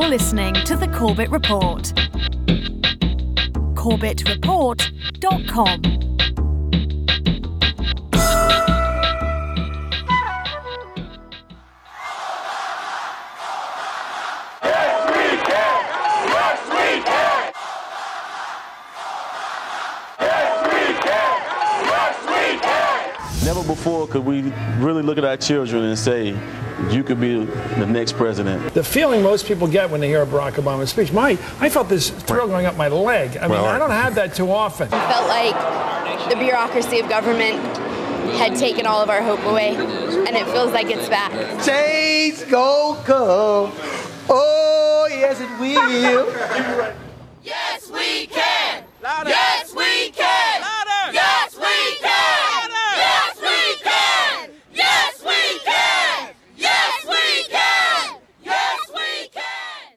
You're listening to The Corbett Report. CorbettReport.com. Never before could we really look at our children and say, you could be the next president. The feeling most people get when they hear a Barack Obama speech, I felt this thrill going up my leg. I don't have that too often. It felt like the bureaucracy of government had taken all of our hope away, and it feels like it's back. Change go come. Oh, yes, it will. Yes, we can. Louder. Yes, we can. Louder. Yes, we can. Yes, we can. Yes, we can. Yes, we can. Yes, we can.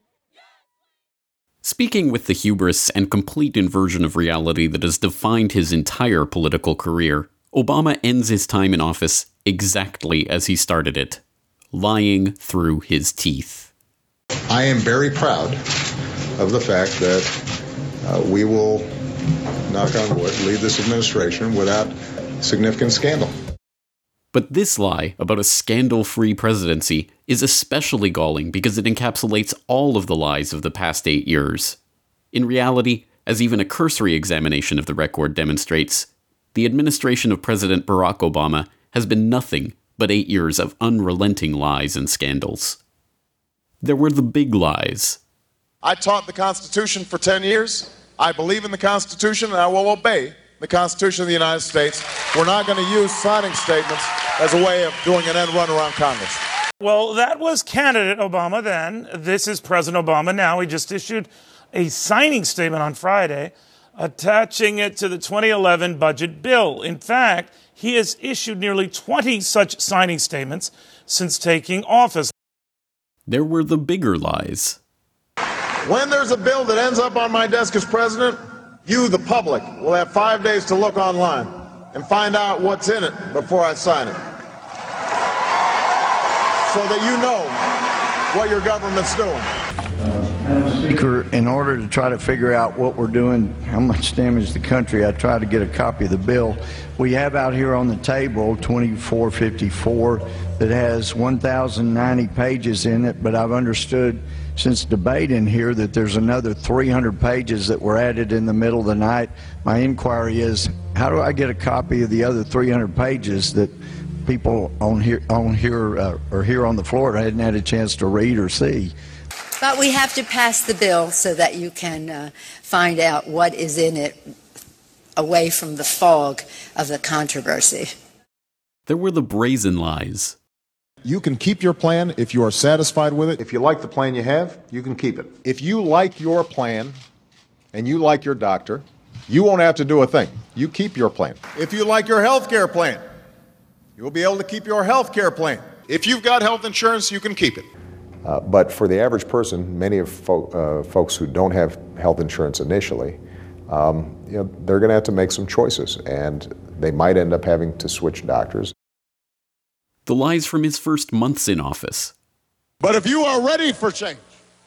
Speaking with the hubris and complete inversion of reality that has defined his entire political career, Obama ends his time in office exactly as he started it, lying through his teeth. I am very proud of the fact that we will, knock on wood, lead this administration without significant scandal. But this lie about a scandal-free presidency is especially galling because it encapsulates all of the lies of the past 8 years. In reality, as even a cursory examination of the record demonstrates, the administration of President Barack Obama has been nothing but 8 years of unrelenting lies and scandals. There were the big lies. I taught the Constitution for 10 years. I believe in the Constitution, and I will obey the Constitution of the United States. We're not going to use signing statements as a way of doing an end run around Congress. Well, that was candidate Obama then. This is President Obama now. He just issued a signing statement on Friday attaching it to the 2011 budget bill. In fact, he has issued nearly 20 such signing statements since taking office. There were the bigger lies. When there's a bill that ends up on my desk as president, you, the public, will have 5 days to look online and find out what's in it before I sign it, so that you know what your government's doing. Speaker, in order to try to figure out what we're doing, how much damage to the country, I tried to get a copy of the bill. We have out here on the table 2454 that has 1,090 pages in it, but I've understood since debate in here that there's another 300 pages that were added in the middle of the night. My inquiry is, how do I get a copy of the other 300 pages that people on here or here on the floor hadn't had a chance to read or see? But we have to pass the bill so that you can find out what is in it away from the fog of the controversy. There were the brazen lies. You can keep your plan if you are satisfied with it. If you like the plan you have, you can keep it. If you like your plan and you like your doctor, you won't have to do a thing. You keep your plan. If you like your health care plan, you'll be able to keep your health care plan. If you've got health insurance, you can keep it. But for the average person, many of folks who don't have health insurance initially, they're going to have to make some choices, and they might end up having to switch doctors. The lies from his first months in office. But if you are ready for change,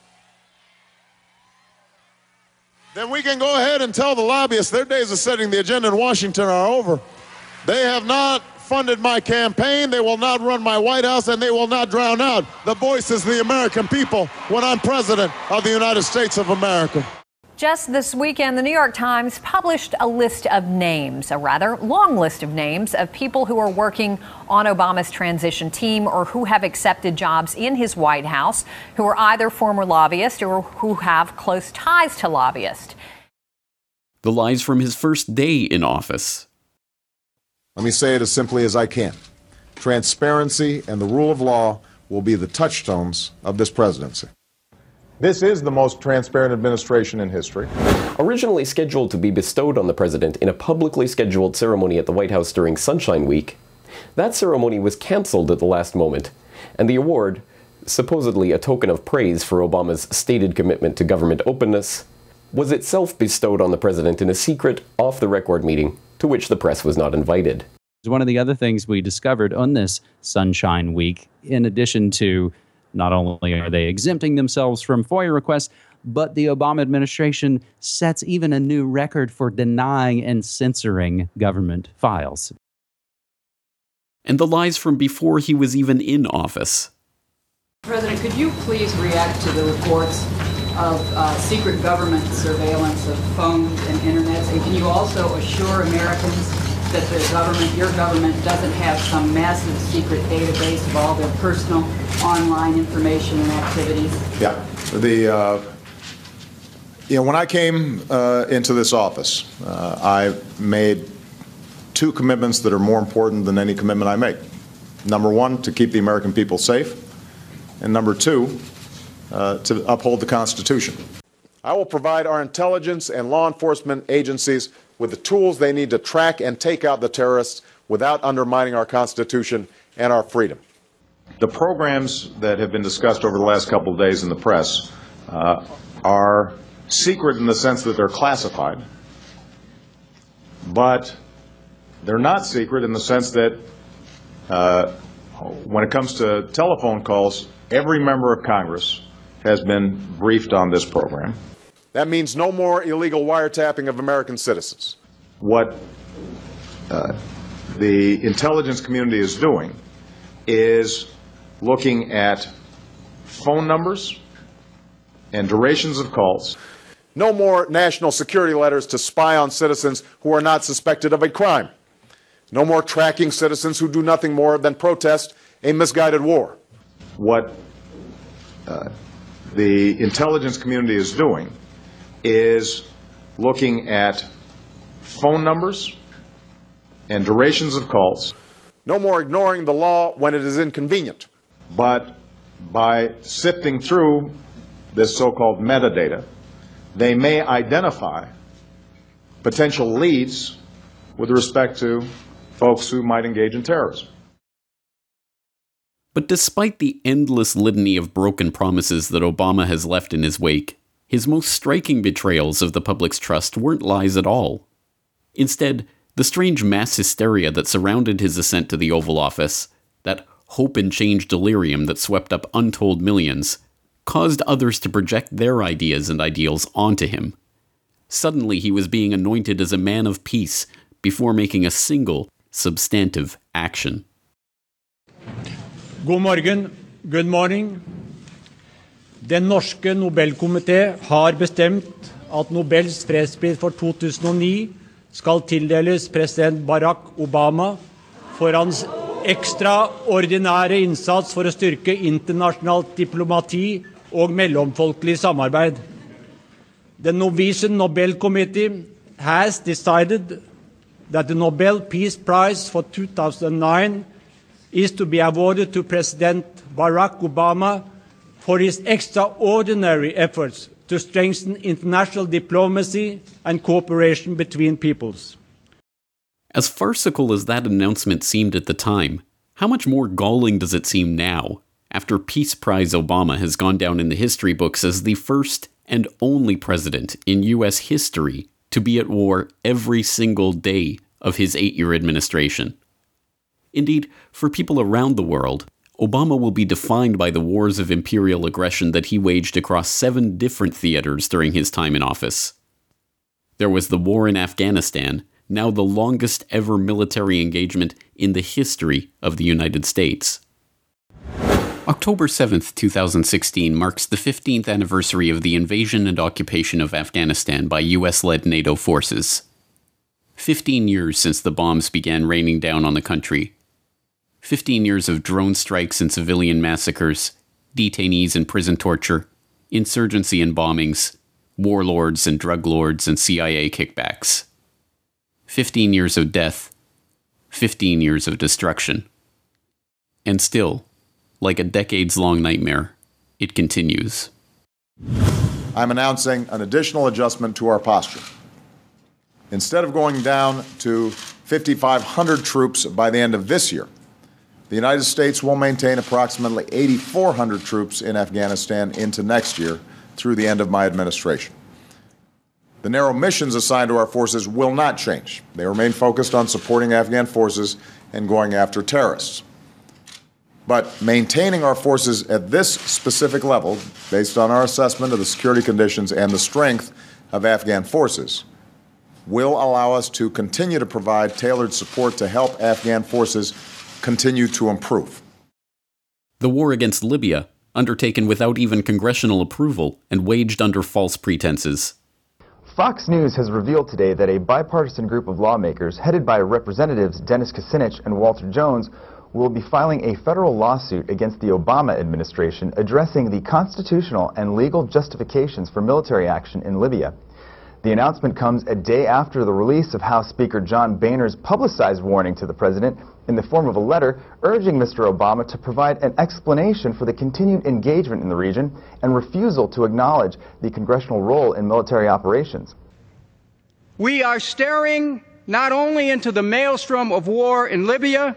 then we can go ahead and tell the lobbyists their days of setting the agenda in Washington are over. They have not funded my campaign, they will not run my White House, and they will not drown out the voices of the American people when I'm president of the United States of America. Just this weekend, the New York Times published a list of names, a rather long list of names of people who are working on Obama's transition team or who have accepted jobs in his White House, who are either former lobbyists or who have close ties to lobbyists. The lies from his first day in office. Let me say it as simply as I can. Transparency and the rule of law will be the touchstones of this presidency. This is the most transparent administration in history. Originally scheduled to be bestowed on the president in a publicly scheduled ceremony at the White House during Sunshine Week, that ceremony was canceled at the last moment, and the award, supposedly a token of praise for Obama's stated commitment to government openness, was itself bestowed on the president in a secret, off-the-record meeting to which the press was not invited. One of the other things we discovered on this Sunshine Week, in addition to Not only are they exempting themselves from FOIA requests, but the Obama administration sets even a new record for denying and censoring government files. And the lies from before he was even in office. President, could you please react to the reports of secret government surveillance of phones and internet? And can you also assure Americans that the government, your government, doesn't have some massive secret database of all their personal online information and activities? Yeah. When I came into this office, I made two commitments that are more important than any commitment I make. Number one, to keep the American people safe, and number two, to uphold the Constitution. I will provide our intelligence and law enforcement agencies with the tools they need to track and take out the terrorists without undermining our Constitution and our freedom. The programs that have been discussed over the last couple of days in the press are secret in the sense that they're classified, but they're not secret in the sense that when it comes to telephone calls, every member of Congress has been briefed on this program. That means no more illegal wiretapping of American citizens. What the intelligence community is doing is looking at phone numbers and durations of calls. No more national security letters to spy on citizens who are not suspected of a crime. No more tracking citizens who do nothing more than protest a misguided war. What the intelligence community is doing is looking at phone numbers and durations of calls. No more ignoring the law when it is inconvenient, but by sifting through this so-called metadata, they may identify potential leads with respect to folks who might engage in terrorism. But despite the endless litany of broken promises that Obama has left in his wake, his most striking betrayals of the public's trust weren't lies at all. Instead, the strange mass hysteria that surrounded his ascent to the Oval Office, that hope and change delirium that swept up untold millions, caused others to project their ideas and ideals onto him. Suddenly he was being anointed as a man of peace before making a single, substantive action. God morgen, good morning. Den norske Nobelkomité har bestemt at Nobels fredspris for 2009 skal tildeles president Barack Obama for hans ekstraordinære innsats for å styrke internasjonalt diplomati og mellomfolkelig samarbeid. The Norwegian Nobel Committee has decided that the Nobel Peace Prize for 2009 is to be awarded to President Barack Obama for his extraordinary efforts to strengthen international diplomacy and cooperation between peoples. As farcical as that announcement seemed at the time, how much more galling does it seem now, after Peace Prize Obama has gone down in the history books as the first and only president in U.S. history to be at war every single day of his 8-year administration. Indeed, for people around the world, Obama will be defined by the wars of imperial aggression that he waged across 7 different theaters during his time in office. There was the war in Afghanistan, now the longest ever military engagement in the history of the United States. October 7th, 2016 marks the 15th anniversary of the invasion and occupation of Afghanistan by US-led NATO forces. 15 years since the bombs began raining down on the country. 15 years of drone strikes and civilian massacres, detainees and prison torture, insurgency and bombings, warlords and drug lords and CIA kickbacks. 15 years of death, 15 years of destruction. And still, like a decades-long nightmare, it continues. I'm announcing an additional adjustment to our posture. Instead of going down to 5,500 troops by the end of this year, the United States will maintain approximately 8,400 troops in Afghanistan into next year through the end of my administration. The narrow missions assigned to our forces will not change. They remain focused on supporting Afghan forces and going after terrorists. But maintaining our forces at this specific level, based on our assessment of the security conditions and the strength of Afghan forces, will allow us to continue to provide tailored support to help Afghan forces continue to improve. The war against Libya, undertaken without even congressional approval and waged under false pretenses. Fox News has revealed today that a bipartisan group of lawmakers, headed by Representatives Dennis Kucinich and Walter Jones, will be filing a federal lawsuit against the Obama administration addressing the constitutional and legal justifications for military action in Libya. The announcement comes a day after the release of House Speaker John Boehner's publicized warning to the president in the form of a letter urging Mr. Obama to provide an explanation for the continued engagement in the region and refusal to acknowledge the congressional role in military operations. We are staring not only into the maelstrom of war in Libya,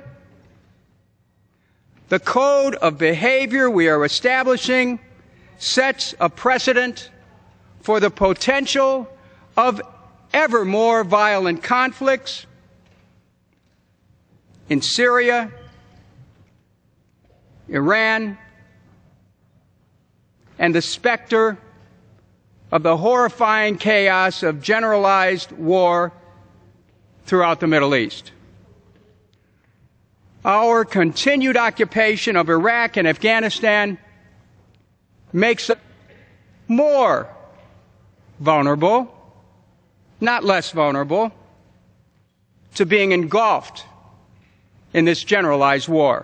the code of behavior we are establishing sets a precedent for the potential of ever more violent conflicts in Syria, Iran, and the specter of the horrifying chaos of generalized war throughout the Middle East. Our continued occupation of Iraq and Afghanistan makes us more vulnerable, not less vulnerable, to being engulfed in this generalized war.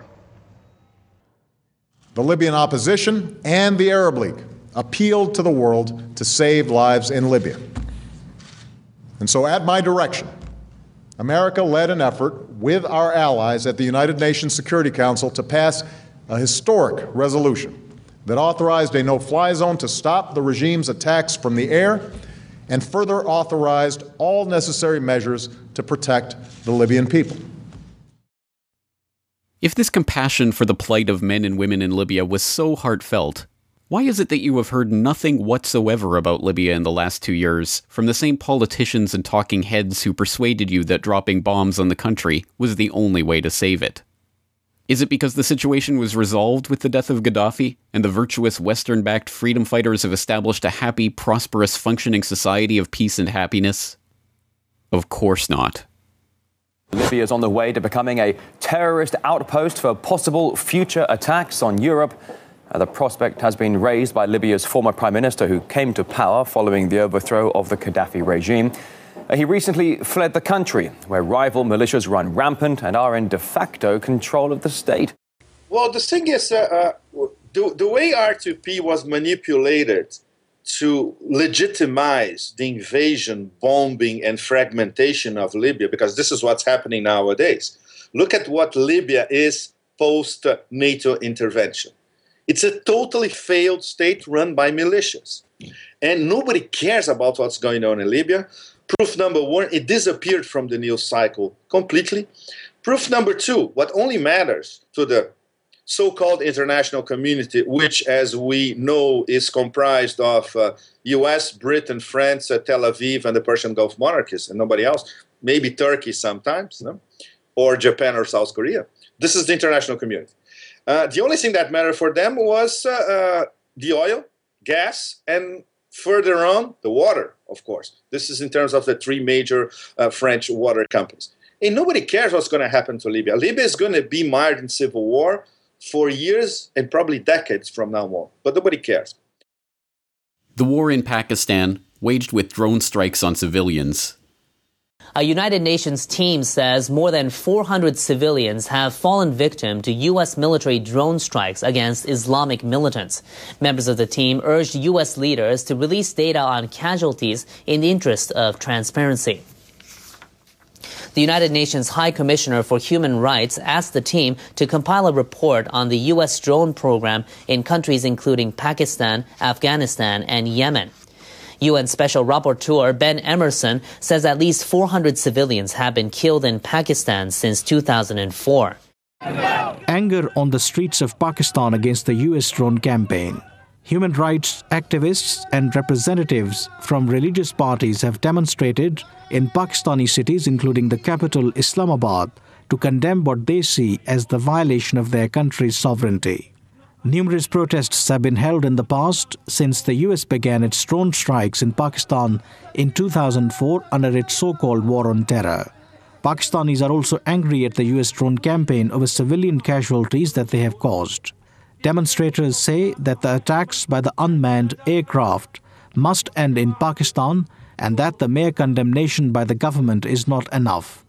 The Libyan opposition and the Arab League appealed to the world to save lives in Libya. And so at my direction, America led an effort with our allies at the United Nations Security Council to pass a historic resolution that authorized a no-fly zone to stop the regime's attacks from the air and further authorized all necessary measures to protect the Libyan people. If this compassion for the plight of men and women in Libya was so heartfelt, why is it that you have heard nothing whatsoever about Libya in the last 2 years from the same politicians and talking heads who persuaded you that dropping bombs on the country was the only way to save it? Is it because the situation was resolved with the death of Gaddafi, and the virtuous Western-backed freedom fighters have established a happy, prosperous, functioning society of peace and happiness? Of course not. Libya is on the way to becoming a terrorist outpost for possible future attacks on Europe. The prospect has been raised by Libya's former prime minister, who came to power following the overthrow of the Gaddafi regime. He recently fled the country, where rival militias run rampant and are in de facto control of the state. Well, the thing is, the way R2P was manipulated to legitimize the invasion, bombing, and fragmentation of Libya, because this is what's happening nowadays. Look at what Libya is post-NATO intervention. It's a totally failed state run by militias. And nobody cares about what's going on in Libya. Proof number one, it disappeared from the news cycle completely. Proof number two, what only matters to the so-called international community, which, as we know, is comprised of US, Britain, France, Tel Aviv, and the Persian Gulf monarchies, and nobody else, maybe Turkey sometimes, no? Or Japan or South Korea. This is the international community. The only thing that mattered for them was the oil, gas, and further on, the water, of course. This is in terms of the three major French water companies. And nobody cares what's going to happen to Libya. Libya is going to be mired in civil war for years and probably decades from now on. But nobody cares. The war in Pakistan, waged with drone strikes on civilians. A United Nations team says more than 400 civilians have fallen victim to U.S. military drone strikes against Islamic militants. Members of the team urged U.S. leaders to release data on casualties in the interest of transparency. The United Nations High Commissioner for Human Rights asked the team to compile a report on the U.S. drone program in countries including Pakistan, Afghanistan, and Yemen. UN Special Rapporteur Ben Emerson says at least 400 civilians have been killed in Pakistan since 2004. Anger on the streets of Pakistan against the U.S. drone campaign. Human rights activists and representatives from religious parties have demonstrated in Pakistani cities, including the capital Islamabad, to condemn what they see as the violation of their country's sovereignty. Numerous protests have been held in the past since the US began its drone strikes in Pakistan in 2004 under its so-called war on terror. Pakistanis are also angry at the US drone campaign over civilian casualties that they have caused. Demonstrators say that the attacks by the unmanned aircraft must end in Pakistan and that the mere condemnation by the government is not enough.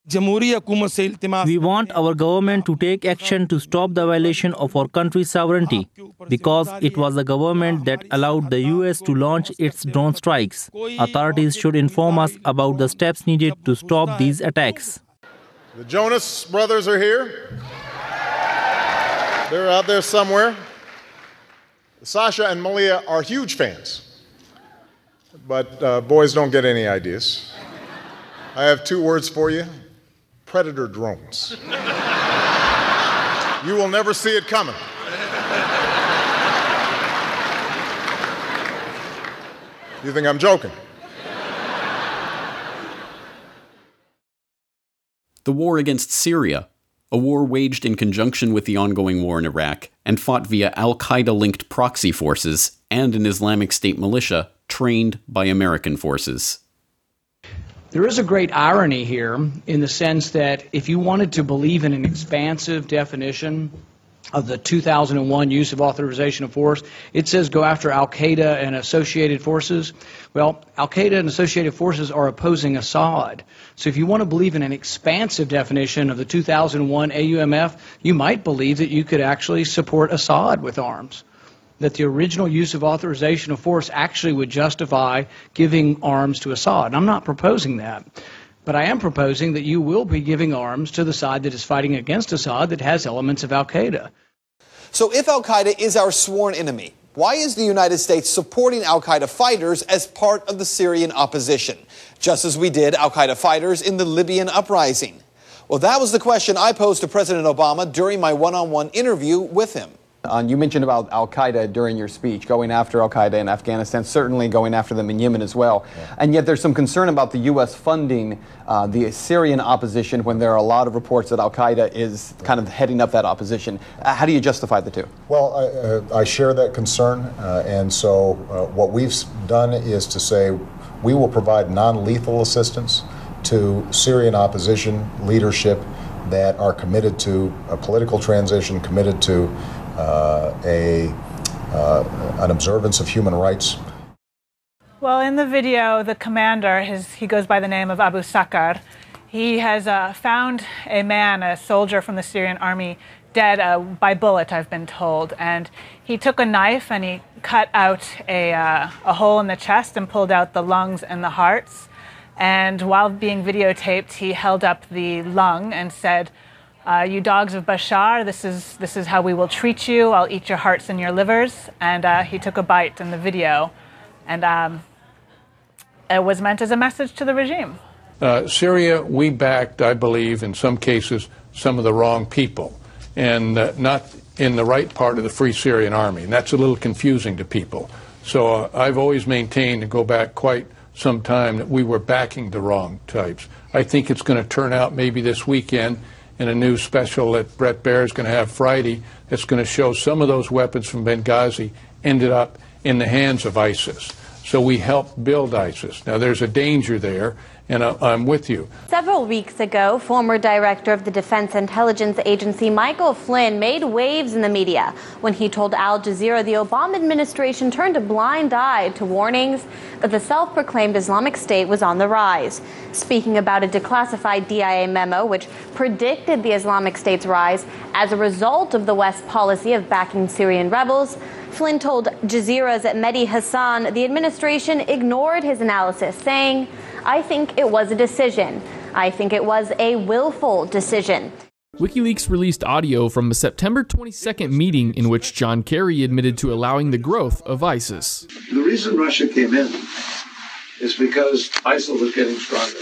We want our government to take action to stop the violation of our country's sovereignty because it was the government that allowed the US to launch its drone strikes. Authorities should inform us about the steps needed to stop these attacks. The Jonas brothers are here. They're out there somewhere. Sasha and Malia are huge fans, but boys don't get any ideas. I have 2 words for you. Predator drones. You will never see it coming. You think I'm joking? The war against Syria, a war waged in conjunction with the ongoing war in Iraq and fought via al-Qaeda-linked proxy forces and an Islamic State militia trained by American forces. There is a great irony here in the sense that if you wanted to believe in an expansive definition of the 2001 use of authorization of force, it says go after al-Qaeda and associated forces. Well, al-Qaeda and associated forces are opposing Assad. So if you want to believe in an expansive definition of the 2001 AUMF, you might believe that you could actually support Assad with arms, that the original use of authorization of force actually would justify giving arms to Assad. I'm not proposing that, but I am proposing that you will be giving arms to the side that is fighting against Assad that has elements of al-Qaeda. So if al-Qaeda is our sworn enemy, why is the United States supporting al-Qaeda fighters as part of the Syrian opposition, just as we did al-Qaeda fighters in the Libyan uprising? Well, that was the question I posed to President Obama during my one-on-one interview with him. You mentioned about al-Qaeda during your speech, going after al-Qaeda in Afghanistan, certainly going after them in Yemen as well. Yeah. And yet there's some concern about the U.S. funding the Syrian opposition when there are a lot of reports that al-Qaeda is kind of heading up that opposition. How do you justify the two? Well, I share that concern. And so what we've done is to say we will provide non-lethal assistance to Syrian opposition leadership that are committed to a political transition, committed to an observance of human rights. Well, in the video, the commander, he goes by the name of Abu Sakar. He has found a man, a soldier from the Syrian army, dead by bullet, I've been told. And he took a knife and he cut out a hole in the chest and pulled out the lungs and the hearts. And while being videotaped, he held up the lung and said, you dogs of Bashar, this is how we will treat you. I'll eat your hearts and your livers. And he took a bite in the video. And it was meant as a message to the regime. Syria, we backed, I believe, in some cases, some of the wrong people. And not in the right part of the Free Syrian Army. And that's a little confusing to people. So I've always maintained, and go back quite some time, that we were backing the wrong types. I think it's going to turn out maybe this weekend in a new special that Bret Baier is going to have Friday that's going to show some of those weapons from Benghazi ended up in the hands of ISIS. So we helped build ISIS. Now there's a danger there, and I'm with you. Several weeks ago, former director of the Defense Intelligence Agency Michael Flynn made waves in the media when he told Al Jazeera the Obama administration turned a blind eye to warnings that the self-proclaimed Islamic State was on the rise. Speaking about a declassified DIA memo which predicted the Islamic State's rise as a result of the West's policy of backing Syrian rebels, Flynn told Jazeera's Mehdi Hassan the administration ignored his analysis, saying, "I think it was a decision. I think it was a willful decision." WikiLeaks released audio from a September 22nd meeting in which John Kerry admitted to allowing the growth of ISIS. The reason Russia came in is because ISIL was getting stronger.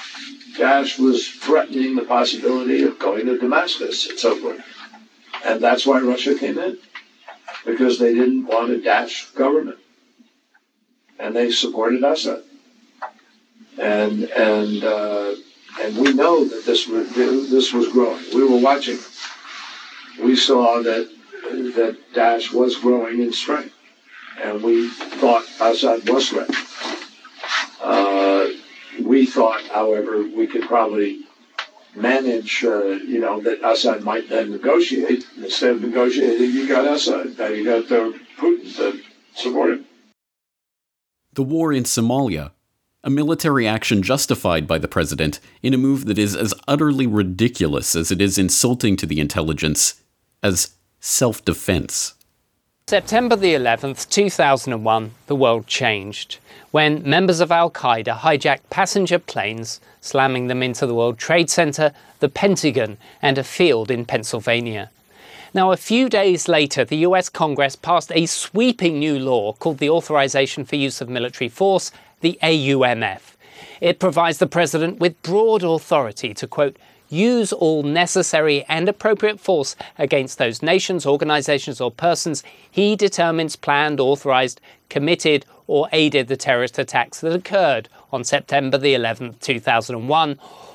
Daesh was threatening the possibility of going to Damascus and so forth. And that's why Russia came in, because they didn't want a Daesh government. And they supported Assad. And And we know that this was growing. We were watching. We saw that Daesh was growing in strength, and we thought Assad was threatened. We thought, however, we could probably manage, that Assad might then negotiate. Instead of negotiating, you got Assad. Now you got Putin to support him. The war in Somalia, a military action justified by the president in a move that is as utterly ridiculous as it is insulting to the intelligence as self-defense. September the 11th, 2001, the world changed when members of Al-Qaeda hijacked passenger planes, slamming them into the World Trade Center, the Pentagon, and a field in Pennsylvania. Now, a few days later, the US Congress passed a sweeping new law called the Authorization for Use of Military Force, the AUMF. It provides the president with broad authority to, quote, use all necessary and appropriate force against those nations, organizations, or persons he determines planned, authorized, committed, or aided the terrorist attacks that occurred on September the 11th, 2001,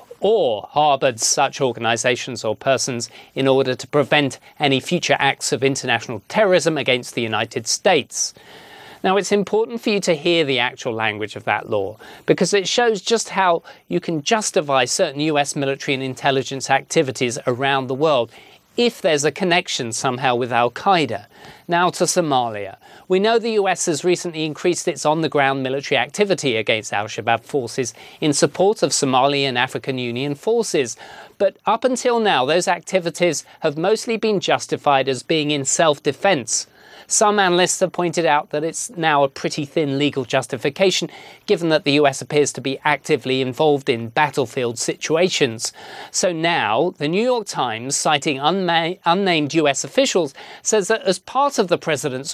or harbored such organizations or persons in order to prevent any future acts of international terrorism against the United States. Now, it's important for you to hear the actual language of that law because it shows just how you can justify certain US military and intelligence activities around the world if there's a connection somehow with Al-Qaeda. Now to Somalia. We know the US has recently increased its on-the-ground military activity against al-Shabaab forces in support of Somali and African Union forces. But up until now, those activities have mostly been justified as being in self-defense. Some analysts have pointed out that it's now a pretty thin legal justification, given that the US appears to be actively involved in battlefield situations. So now, the New York Times, citing unnamed US officials, says that as part of the president's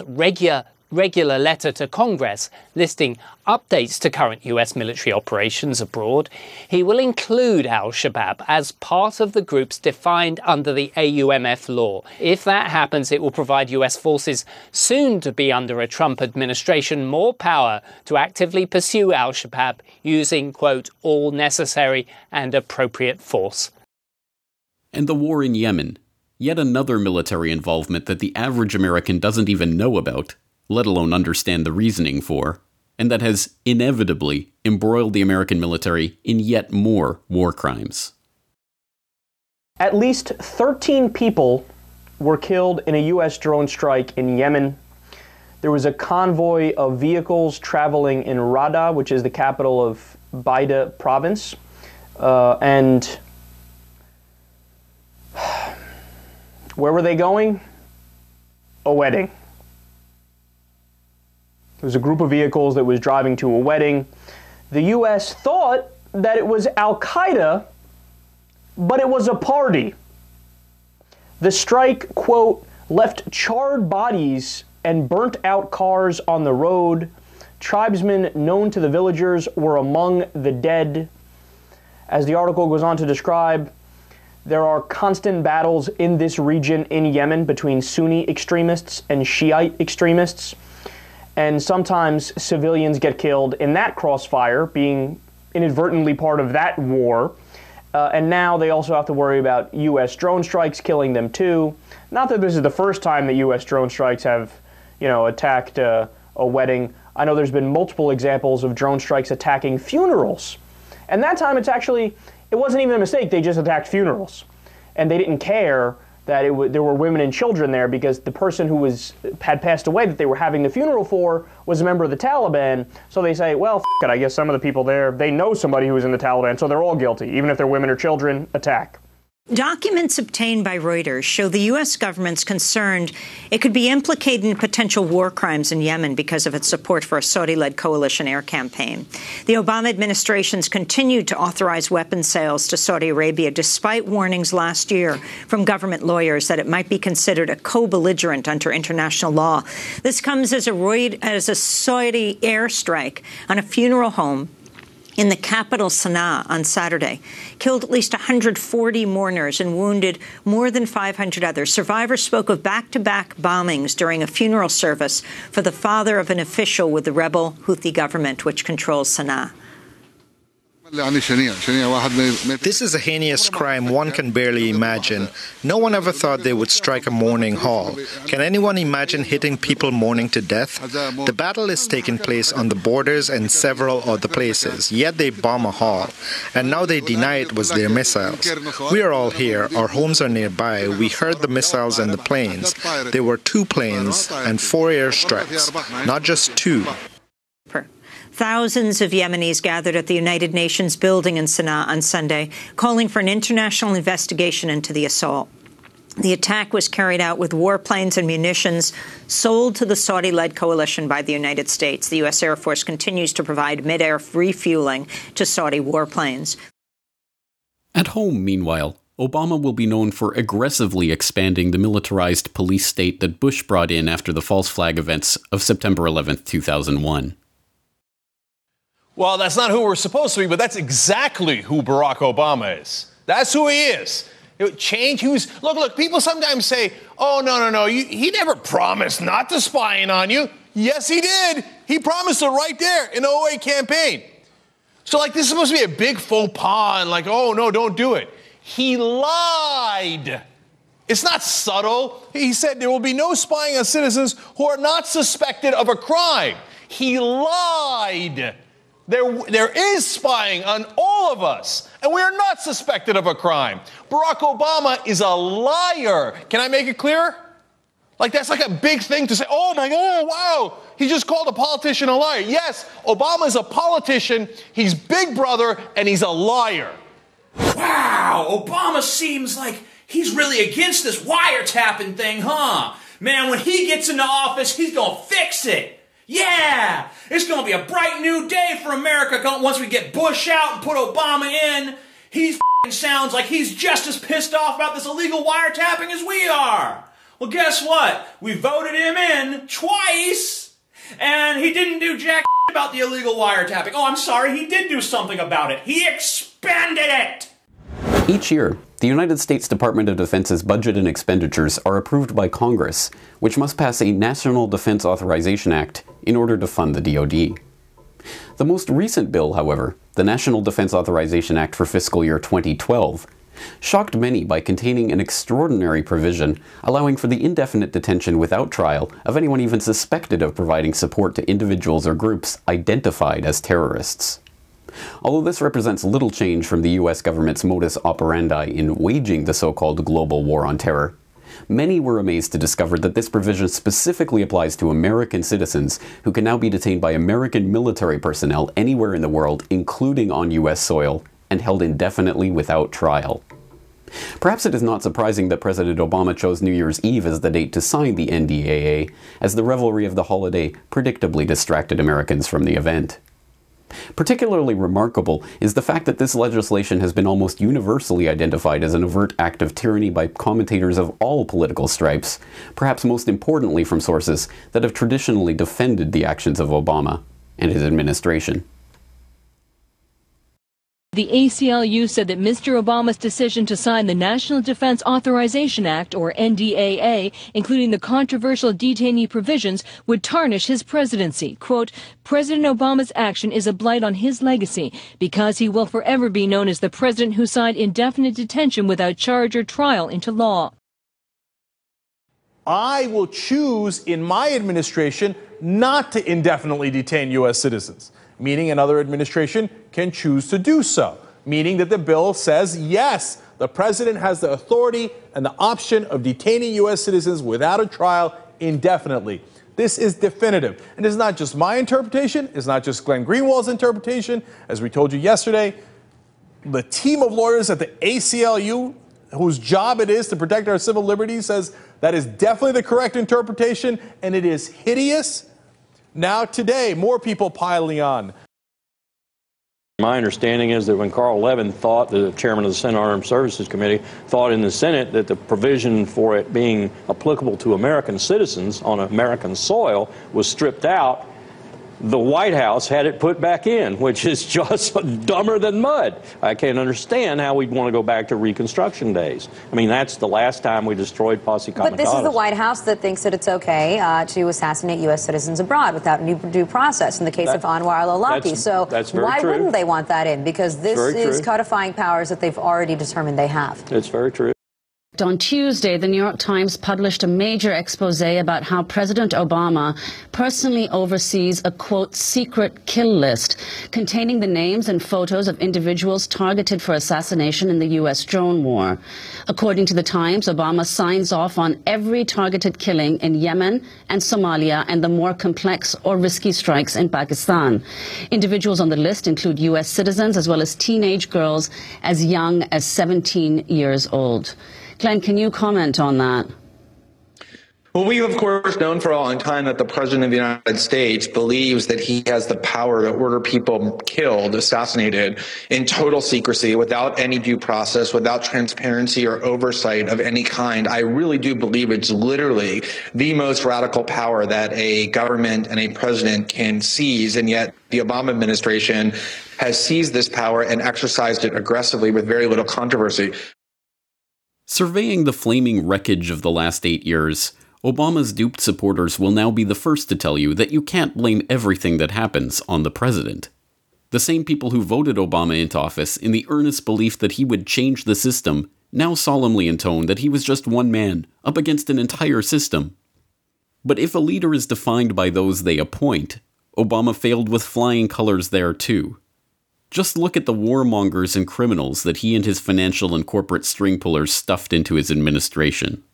regular letter to Congress listing updates to current US military operations abroad, he will include al-Shabaab as part of the groups defined under the AUMF law. If that happens, it will provide US forces soon to be under a Trump administration more power to actively pursue al-Shabaab using, quote, all necessary and appropriate force. And the war in Yemen, yet another military involvement that the average American doesn't even know about, let alone understand the reasoning for, and that has inevitably embroiled the American military in yet more war crimes. At least 13 people were killed in a U.S. drone strike in Yemen. There was a convoy of vehicles traveling in Rada, which is the capital of Baida province, and where were they going? A wedding. There was a group of vehicles that was driving to a wedding. The U.S. thought that it was Al-Qaeda, but it was a party. The strike, quote, left charred bodies and burnt out cars on the road. Tribesmen known to the villagers were among the dead. As the article goes on to describe, there are constant battles in this region in Yemen between Sunni extremists and Shiite extremists. And sometimes civilians get killed in that crossfire, being inadvertently part of that war. And now they also have to worry about U.S. drone strikes killing them too. Not that this is the first time that U.S. drone strikes have, attacked a wedding. I know there's been multiple examples of drone strikes attacking funerals. And that time it wasn't even a mistake. They just attacked funerals. And they didn't care that there were women and children there because the person who had passed away that they were having the funeral for was a member of the Taliban. So they say, well, it, I guess some of the people there, they know somebody who was in the Taliban, so they're all guilty. Even if they're women or children, attack. Documents obtained by Reuters show the U.S. government's concerned it could be implicated in potential war crimes in Yemen because of its support for a Saudi-led coalition air campaign. The Obama administration's continued to authorize weapons sales to Saudi Arabia despite warnings last year from government lawyers that it might be considered a co-belligerent under international law. This comes as a Saudi airstrike on a funeral home in the capital Sana'a on Saturday, killed at least 140 mourners and wounded more than 500 others. Survivors spoke of back-to-back bombings during a funeral service for the father of an official with the rebel Houthi government, which controls Sana'a. This is a heinous crime one can barely imagine. No one ever thought they would strike a mourning hall. Can anyone imagine hitting people mourning to death? The battle is taking place on the borders and several other places, yet they bomb a hall. And now they deny it was their missiles. We are all here. Our homes are nearby. We heard the missiles and the planes. There were 2 planes and 4 airstrikes, not just 2. Thousands of Yemenis gathered at the United Nations building in Sana'a on Sunday, calling for an international investigation into the assault. The attack was carried out with warplanes and munitions sold to the Saudi-led coalition by the United States. The U.S. Air Force continues to provide mid-air refueling to Saudi warplanes. At home, meanwhile, Obama will be known for aggressively expanding the militarized police state that Bush brought in after the false flag events of September 11th, 2001. Well, that's not who we're supposed to be, but that's exactly who Barack Obama is. That's who he is. Change. Look, people sometimes say, oh, no, he never promised not to spy on you. Yes, he did. He promised it right there in the 08 campaign. So, this is supposed to be a big faux pas and oh, no, don't do it. He lied. It's not subtle. He said there will be no spying on citizens who are not suspected of a crime. He lied. There is spying on all of us, and we are not suspected of a crime. Barack Obama is a liar. Can I make it clear? That's a big thing to say, oh my God, wow, he just called a politician a liar. Yes, Obama is a politician, he's Big Brother, and he's a liar. Wow, Obama seems like he's really against this wiretapping thing, huh? Man, when he gets into office, he's gonna fix it. Yeah, it's going to be a bright new day for America once we get Bush out and put Obama in. He sounds like he's just as pissed off about this illegal wiretapping as we are. Well, guess what? We voted him in twice, and he didn't do jack about the illegal wiretapping. Oh, I'm sorry, he did do something about it. He expanded it. Each year, the United States Department of Defense's budget and expenditures are approved by Congress, which must pass a National Defense Authorization Act in order to fund the DoD. The most recent bill, however, the National Defense Authorization Act for fiscal year 2012, shocked many by containing an extraordinary provision allowing for the indefinite detention without trial of anyone even suspected of providing support to individuals or groups identified as terrorists. Although this represents little change from the US government's modus operandi in waging the so-called global war on terror, many were amazed to discover that this provision specifically applies to American citizens who can now be detained by American military personnel anywhere in the world, including on US soil, and held indefinitely without trial. Perhaps it is not surprising that President Obama chose New Year's Eve as the date to sign the NDAA, as the revelry of the holiday predictably distracted Americans from the event. Particularly remarkable is the fact that this legislation has been almost universally identified as an overt act of tyranny by commentators of all political stripes, perhaps most importantly from sources that have traditionally defended the actions of Obama and his administration. The ACLU said that Mr. Obama's decision to sign the National Defense Authorization Act, or NDAA, including the controversial detainee provisions, would tarnish his presidency. Quote, President Obama's action is a blight on his legacy because he will forever be known as the president who signed indefinite detention without charge or trial into law. I will choose in my administration not to indefinitely detain U.S. citizens. Meaning another administration can choose to do so, meaning that the bill says, yes, the president has the authority and the option of detaining U.S. citizens without a trial indefinitely. This is definitive. And it's not just my interpretation. It's not just Glenn Greenwald's interpretation. As we told you yesterday, the team of lawyers at the ACLU, whose job it is to protect our civil liberties, says that is definitely the correct interpretation, and it is hideous. Now today, more people piling on. My understanding is that when Carl Levin thought, the chairman of the Senate Armed Services Committee, thought in the Senate that the provision for it being applicable to American citizens on American soil was stripped out, the White House had it put back in, which is just dumber than mud. I can't understand how we'd want to go back to Reconstruction days. I mean, that's the last time we destroyed Posse Comitatus. But this is the White House that thinks that it's okay to assassinate U.S. citizens abroad without due process in the case of Anwar al-Awlaki. So why wouldn't they want that in? Because this is codifying powers that they've already determined they have. It's very true. On Tuesday, the New York Times published a major expose about how President Obama personally oversees a, quote, secret kill list containing the names and photos of individuals targeted for assassination in the U.S. drone war. According to the Times, Obama signs off on every targeted killing in Yemen and Somalia and the more complex or risky strikes in Pakistan. Individuals on the list include U.S. citizens as well as teenage girls as young as 17 years old. Glenn, can you comment on that? Well, we've, of course, known for a long time that the President of the United States believes that he has the power to order people killed, assassinated, in total secrecy, without any due process, without transparency or oversight of any kind. I really do believe it's literally the most radical power that a government and a president can seize, and yet the Obama administration has seized this power and exercised it aggressively with very little controversy. Surveying the flaming wreckage of the last 8 years, Obama's duped supporters will now be the first to tell you that you can't blame everything that happens on the president. The same people who voted Obama into office in the earnest belief that he would change the system now solemnly intone that he was just one man up against an entire system. But if a leader is defined by those they appoint, Obama failed with flying colors there too. Just look at the warmongers and criminals that he and his financial and corporate string pullers stuffed into his administration.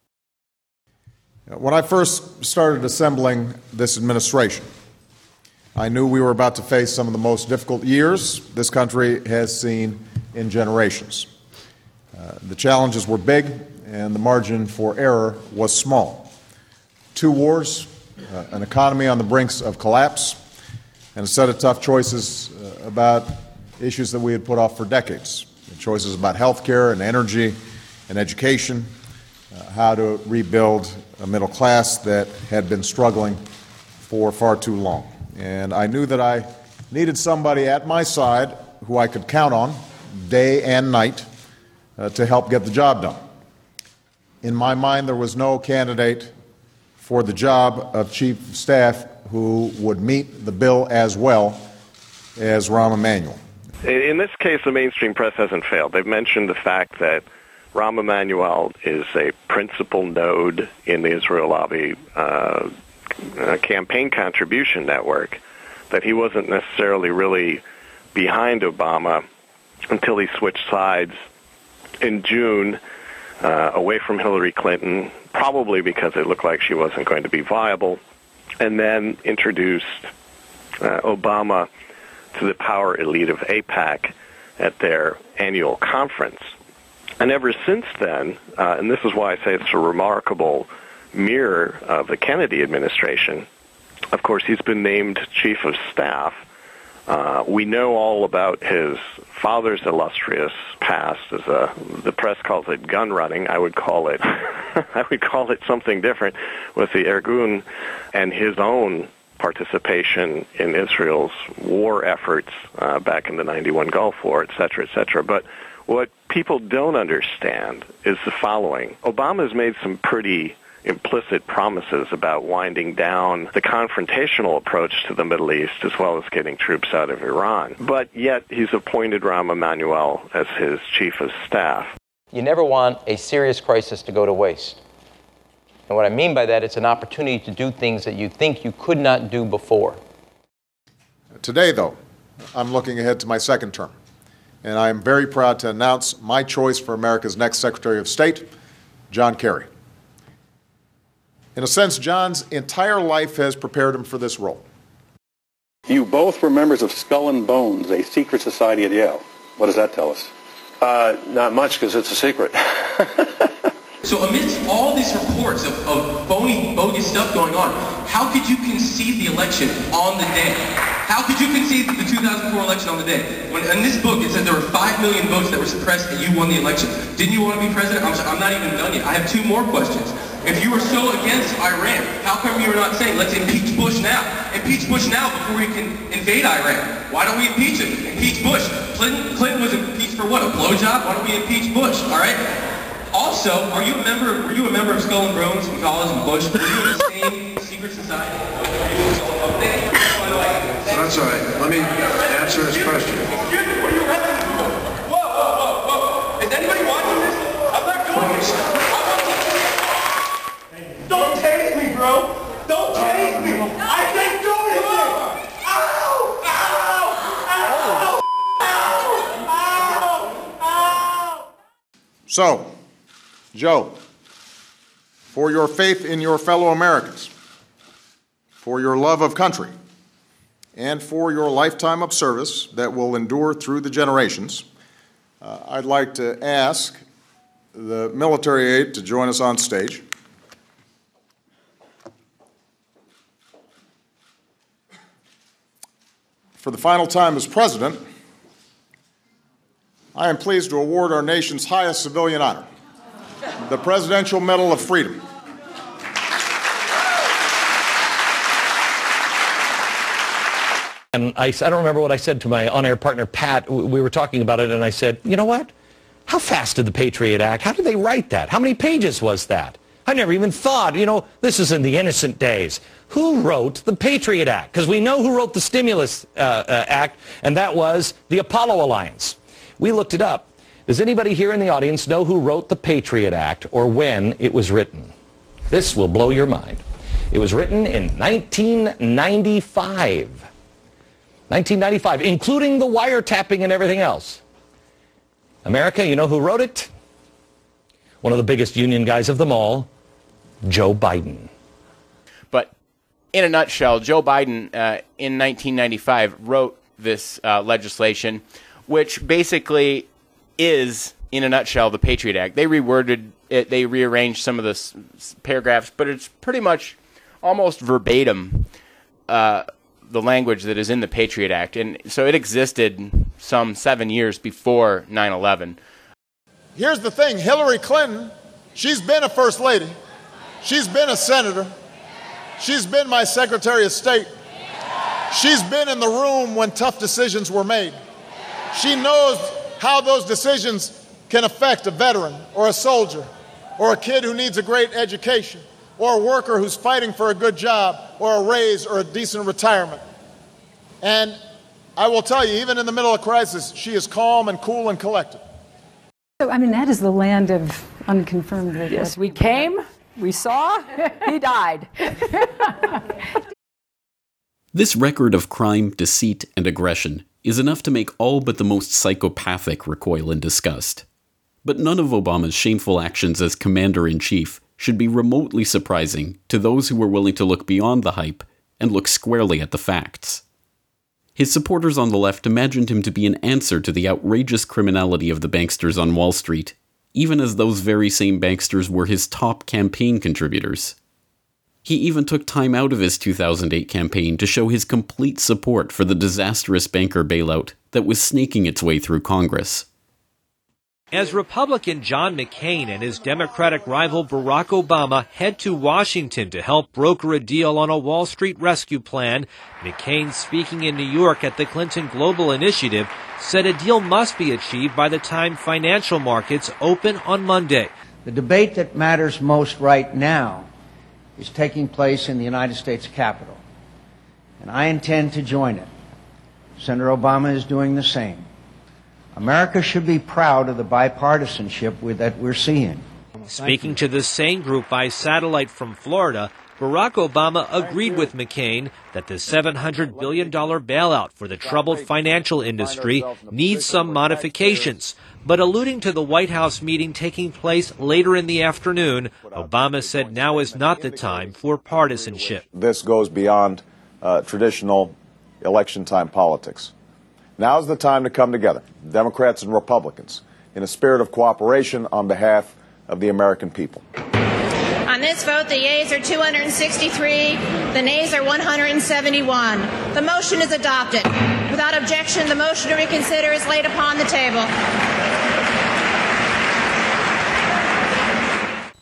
When I first started assembling this administration, I knew we were about to face some of the most difficult years this country has seen in generations. The challenges were big, and the margin for error was small. 2 wars, an economy on the brinks of collapse, and a set of tough choices about issues that we had put off for decades. Choices about health care and energy and education, how to rebuild a middle class that had been struggling for far too long. And I knew that I needed somebody at my side who I could count on day and night to help get the job done. In my mind, there was no candidate for the job of Chief of Staff who would meet the bill as well as Rahm Emanuel. In this case, the mainstream press hasn't failed. They've mentioned the fact that Rahm Emanuel is a principal node in the Israel Lobby campaign contribution network, that he wasn't necessarily really behind Obama until he switched sides in June away from Hillary Clinton, probably because it looked like she wasn't going to be viable, and then introduced Obama to the power elite of AIPAC at their annual conference. And ever since then, and this is why I say it's a remarkable mirror of the Kennedy administration, of course, he's been named Chief of Staff. We know all about his father's illustrious past. As the press calls it gun running, I would call it something different, with the Irgun and his own participation in Israel's war efforts back in the 91 Gulf War, et cetera, et cetera. But what people don't understand is the following. Obama's made some pretty implicit promises about winding down the confrontational approach to the Middle East, as well as getting troops out of Iran. But yet he's appointed Rahm Emanuel as his chief of staff. You never want a serious crisis to go to waste. And what I mean by that, it's an opportunity to do things that you think you could not do before. Today, though, I'm looking ahead to my second term, and I am very proud to announce my choice for America's next Secretary of State, John Kerry. In a sense, John's entire life has prepared him for this role. You both were members of Skull and Bones, a secret society at Yale. What does that tell us? Not much, because it's a secret. So amidst all these reports of phony, bogus stuff going on, how could you concede the election on the day? How could you concede the 2004 election on the day? When in this book it says there were 5 million votes that were suppressed and you won the election. Didn't you want to be president? I'm not even done yet. I have 2 more questions. If you were so against Iran, how come you were not saying, let's impeach Bush now? Impeach Bush now before we can invade Iran. Why don't we impeach him? Impeach Bush. Clinton was impeached for what, a blowjob? Why don't we impeach Bush, all right? Also, were you a member of Skull and Bones in college and Bush? Were you in the same secret society? That's all right. Let me answer his question. Excuse me, were you arrested? Whoa. Is anybody watching this? I'm not doing this. Don't tase me, bro. Don't tase me. I didn't do anything. Ow! Ow! Ow! Ow! Ow! So, Joe, for your faith in your fellow Americans, for your love of country, and for your lifetime of service that will endure through the generations, I'd like to ask the military aide to join us on stage. For the final time as president, I am pleased to award our nation's highest civilian honor, the Presidential Medal of Freedom. And I don't remember what I said to my on-air partner, Pat. We were talking about it, and I said, you know what? How fast did the Patriot Act? How did they write that? How many pages was that? I never even thought, this is in the innocent days. Who wrote the Patriot Act? Because we know who wrote the Stimulus Act, and that was the Apollo Alliance. We looked it up. Does anybody here in the audience know who wrote the Patriot Act or when it was written? This will blow your mind. It was written in 1995. 1995, including the wiretapping and everything else. America, you know who wrote it? One of the biggest union guys of them all, Joe Biden. But in a nutshell, Joe Biden in 1995 wrote this legislation, which basically is, in a nutshell, the Patriot Act. They reworded it, they rearranged some of the paragraphs, but it's pretty much almost verbatim the language that is in the Patriot Act. And so it existed some 7 years before 9/11. Here's the thing, Hillary Clinton, she's been a first lady. She's been a senator. She's been my Secretary of State. She's been in the room when tough decisions were made. She knows how those decisions can affect a veteran or a soldier or a kid who needs a great education or a worker who's fighting for a good job or a raise or a decent retirement. And I will tell you, even in the middle of crisis, she is calm and cool and collected. So, that is the land of unconfirmed. Yes, we came, we saw, he died. This record of crime, deceit, and aggression is enough to make all but the most psychopathic recoil in disgust. But none of Obama's shameful actions as commander-in-chief should be remotely surprising to those who were willing to look beyond the hype and look squarely at the facts. His supporters on the left imagined him to be an answer to the outrageous criminality of the banksters on Wall Street, even as those very same banksters were his top campaign contributors. He even took time out of his 2008 campaign to show his complete support for the disastrous banker bailout that was snaking its way through Congress. As Republican John McCain and his Democratic rival Barack Obama head to Washington to help broker a deal on a Wall Street rescue plan, McCain, speaking in New York at the Clinton Global Initiative, said a deal must be achieved by the time financial markets open on Monday. The debate that matters most right now is taking place in the United States Capitol, and I intend to join it. Senator Obama is doing the same. America should be proud of the bipartisanship that we're seeing. Speaking to the same group by satellite from Florida, Barack Obama agreed with McCain that the $700 billion bailout for the troubled financial industry needs some modifications. But alluding to the White House meeting taking place later in the afternoon, Obama said now is not the time for partisanship. This goes beyond traditional election time politics. Now's the time to come together, Democrats and Republicans, in a spirit of cooperation on behalf of the American people. On this vote, the yeas are 263, the nays are 171. The motion is adopted. Without objection, the motion to reconsider is laid upon the table.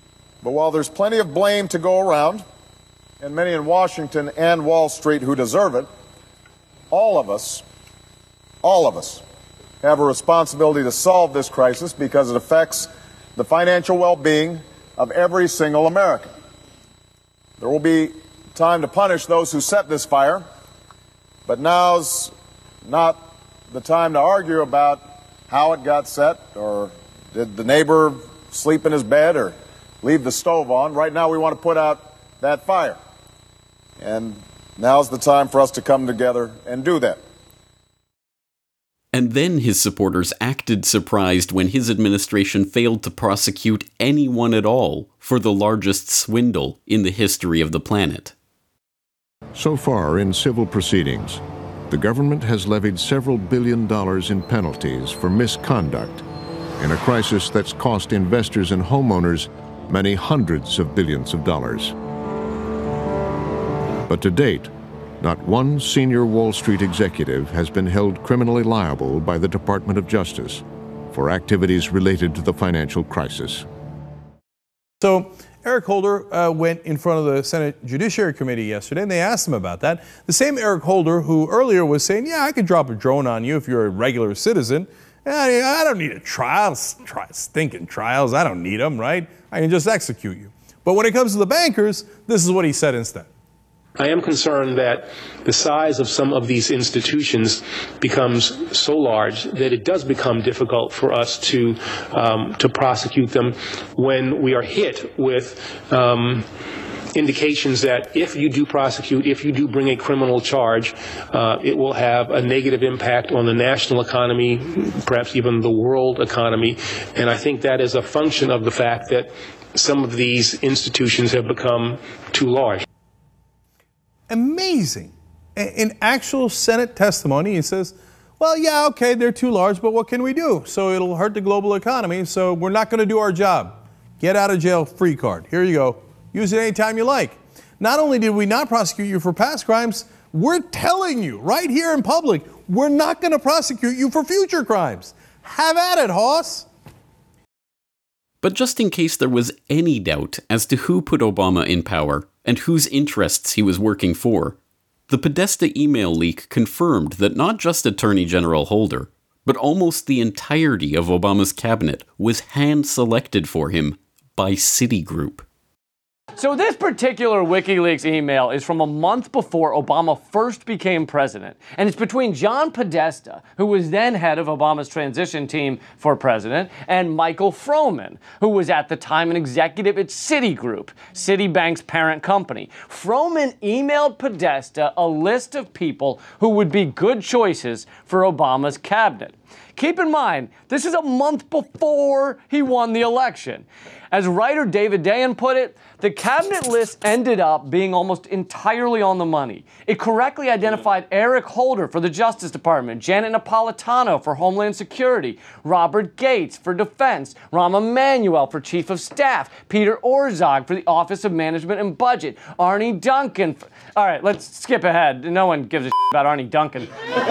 But while there's plenty of blame to go around, and many in Washington and Wall Street who deserve it, all of us have a responsibility to solve this crisis because it affects the financial well-being of every single American. There will be time to punish those who set this fire, but now's not the time to argue about how it got set, or did the neighbor sleep in his bed or leave the stove on. Right now we want to put out that fire. And now's the time for us to come together and do that. And then his supporters acted surprised when his administration failed to prosecute anyone at all for the largest swindle in the history of the planet. So far in civil proceedings, the government has levied several $billion in penalties for misconduct in a crisis that's cost investors and homeowners many hundreds of billions of dollars. But to date, not one senior Wall Street executive has been held criminally liable by the Department of Justice for activities related to the financial crisis. So Eric Holder went in front of the Senate Judiciary Committee yesterday, and they asked him about that. The same Eric Holder who earlier was saying, yeah, I could drop a drone on you if you're a regular citizen. I don't need a trial, stinking trials. I don't need them, right? I can just execute you. But when it comes to the bankers, this is what he said instead. I am concerned that the size of some of these institutions becomes so large that it does become difficult for us to prosecute them when we are hit with indications that if you do prosecute, if you do bring a criminal charge, it will have a negative impact on the national economy, perhaps even the world economy. And I think that is a function of the fact that some of these institutions have become too large. Amazing. In actual Senate testimony, he says, well, yeah, okay, they're too large, but what can we do? So it'll hurt the global economy, so we're not going to do our job. Get out of jail free card. Here you go. Use it anytime you like. Not only did we not prosecute you for past crimes, we're telling you right here in public, we're not going to prosecute you for future crimes. Have at it, Hoss. But just in case there was any doubt as to who put Obama in power and whose interests he was working for, the Podesta email leak confirmed that not just Attorney General Holder, but almost the entirety of Obama's cabinet was hand-selected for him by Citigroup. So this particular WikiLeaks email is from a month before Obama first became president. And it's between John Podesta, who was then head of Obama's transition team for president, and Michael Froman, who was at the time an executive at Citigroup, Citibank's parent company. Froman emailed Podesta a list of people who would be good choices for Obama's cabinet. Keep in mind, this is a month before he won the election. As writer David Dayen put it, the cabinet list ended up being almost entirely on the money. It correctly identified Eric Holder for the Justice Department, Janet Napolitano for Homeland Security, Robert Gates for Defense, Rahm Emanuel for Chief of Staff, Peter Orszag for the Office of Management and Budget, Arnie Duncan. All right, let's skip ahead. No one gives a about Arnie Duncan.